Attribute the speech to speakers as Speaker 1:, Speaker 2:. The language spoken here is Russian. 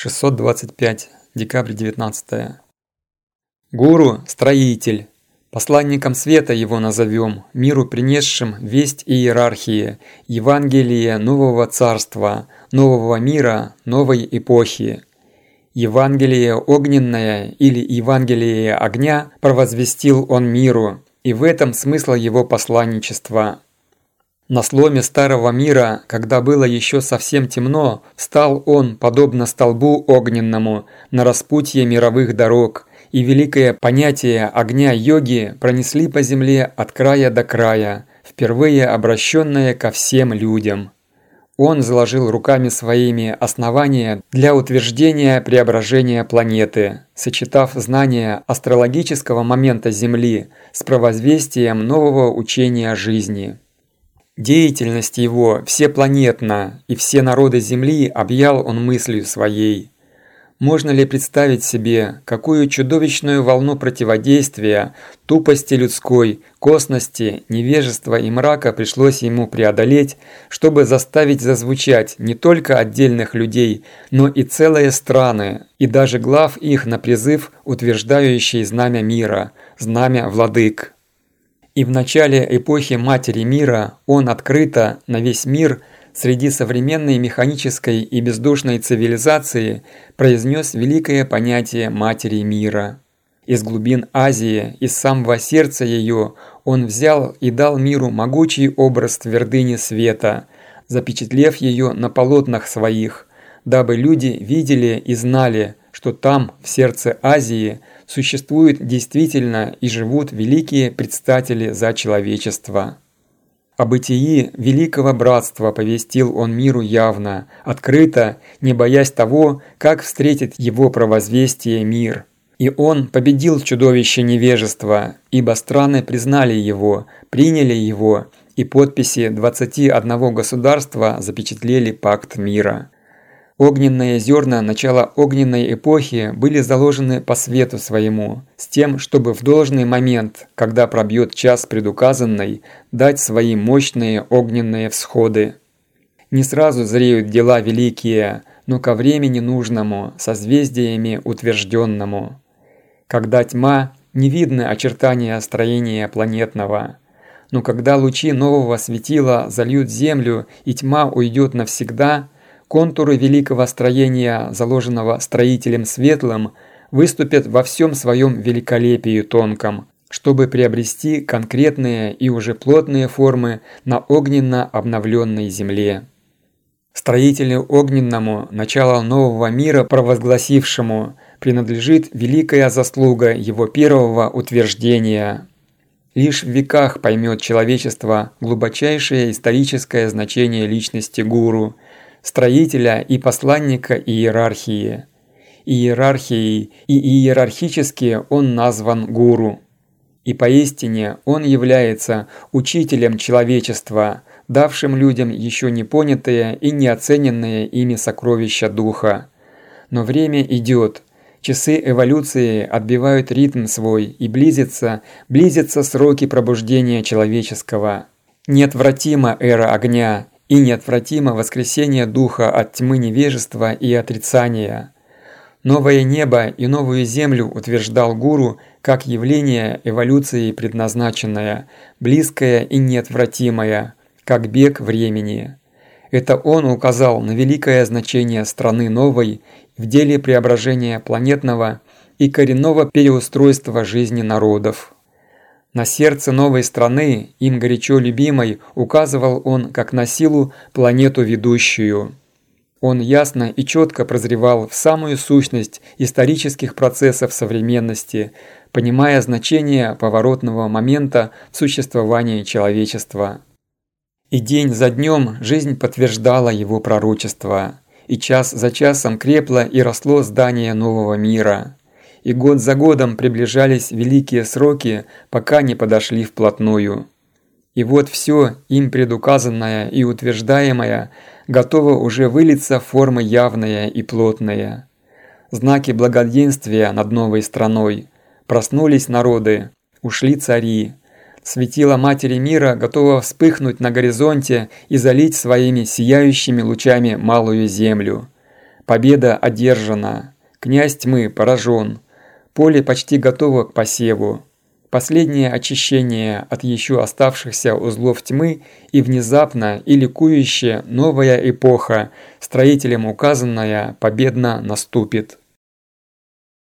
Speaker 1: 625. Декабрь 19. Гуру – строитель. Посланником света его назовем, миру принесшим весть иерархии, Евангелие нового царства, нового мира, новой эпохи. Евангелие огненное или Евангелие огня провозвестил он миру, и в этом смысл его посланничества. На сломе старого мира, когда было еще совсем темно, встал он, подобно столбу огненному, на распутье мировых дорог, и великое понятие огня йоги пронесли по земле от края до края, впервые обращенное ко всем людям. Он заложил руками своими основания для утверждения преображения планеты, сочетав знания астрологического момента Земли с провозвестием нового учения жизни. Деятельность его всепланетна, и все народы Земли объял он мыслью своей. Можно ли представить себе, какую чудовищную волну противодействия, тупости людской, косности, невежества и мрака пришлось ему преодолеть, чтобы заставить зазвучать не только отдельных людей, но и целые страны, и даже глав их на призыв, утверждающий знамя мира, знамя владык. И в начале эпохи Матери Мира он открыто на весь мир среди современной механической и бездушной цивилизации произнес великое понятие Матери Мира. Из глубин Азии, из самого сердца ее, он взял и дал миру могучий образ твердыни света, запечатлев ее на полотнах своих, дабы люди видели и знали, что там, в сердце Азии, существуют действительно и живут великие предстатели за человечество. О бытии великого братства повестил он миру явно, открыто, не боясь того, как встретит его провозвестие мир. И он победил чудовище невежества, ибо страны признали его, приняли его, и подписи 21 государства запечатлели пакт мира. Огненные зерна начала огненной эпохи были заложены по свету своему, с тем, чтобы в должный момент, когда пробьет час предуказанный, дать свои мощные огненные всходы. Не сразу зреют дела великие, но ко времени нужному, созвездиями утвержденному. Когда тьма, не видны очертания строения планетного. Но когда лучи нового светила зальют землю и тьма уйдет навсегда, контуры великого строения, заложенного строителем светлым, выступят во всем своем великолепии тонком, чтобы приобрести конкретные и уже плотные формы на огненно обновленной земле. Строителю огненному, начало нового мира провозгласившему, принадлежит великая заслуга его первого утверждения. Лишь в веках поймет человечество глубочайшее историческое значение личности гуру, строителя и посланника иерархии. Иерархией и иерархически он назван гуру. И поистине он является учителем человечества, давшим людям еще не понятые и не оцененные ими сокровища духа. Но время идет, часы эволюции отбивают ритм свой, и близятся сроки пробуждения человеческого. Неотвратима эра огня, и неотвратимо воскресение духа от тьмы невежества и отрицания. Новое небо и новую землю утверждал гуру как явление эволюции предназначенное, близкое и неотвратимое, как бег времени. Это он указал на великое значение страны новой в деле преображения планетного и коренного переустройства жизни народов. На сердце новой страны, им горячо любимой, указывал он как на силу планету ведущую. Он ясно и четко прозревал в самую сущность исторических процессов современности, понимая значение поворотного момента в существовании человечества. И день за днем жизнь подтверждала его пророчество, и час за часом крепло и росло здание нового мира. И год за годом приближались великие сроки, пока не подошли вплотную. И вот все им предуказанное и утверждаемое готово уже вылиться в формы явные и плотные. Знаки благоденствия над новой страной. Проснулись народы, ушли цари. Светило Матери Мира готово вспыхнуть на горизонте и залить своими сияющими лучами малую землю. Победа одержана. Князь тьмы поражен. Поле почти готово к посеву. Последнее очищение от еще оставшихся узлов тьмы и внезапно и ликующе новая эпоха, строителем указанная, победно наступит.